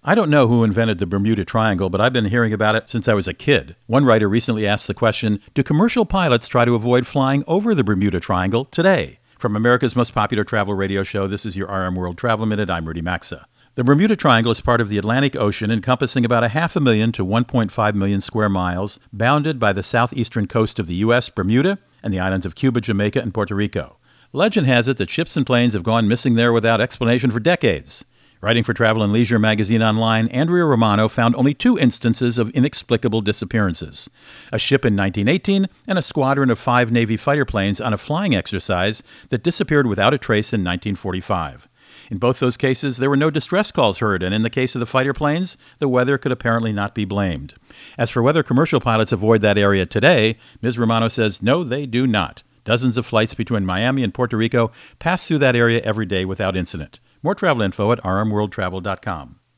I don't know who invented the Bermuda Triangle, but I've been hearing about it since I was a kid. One writer recently asked the question, do commercial pilots try to avoid flying over the Bermuda Triangle today? From America's most popular travel radio show, this is your RM World Travel Minute. I'm Rudy Maxa. The Bermuda Triangle is part of the Atlantic Ocean, encompassing about 500,000 to 1.5 million square miles, bounded by the southeastern coast of the U.S., Bermuda, and the islands of Cuba, Jamaica, and Puerto Rico. Legend has it that ships and planes have gone missing there without explanation for decades. Writing for Travel and Leisure magazine online, Andrea Romano found only 2 instances of inexplicable disappearances. A ship in 1918 and a squadron of 5 Navy fighter planes on a flying exercise that disappeared without a trace in 1945. In both those cases, there were no distress calls heard, and in the case of the fighter planes, the weather could apparently not be blamed. As for whether commercial pilots avoid that area today, Ms. Romano says no, they do not. Dozens of flights between Miami and Puerto Rico pass through that area every day without incident. More travel info at rmworldtravel.com.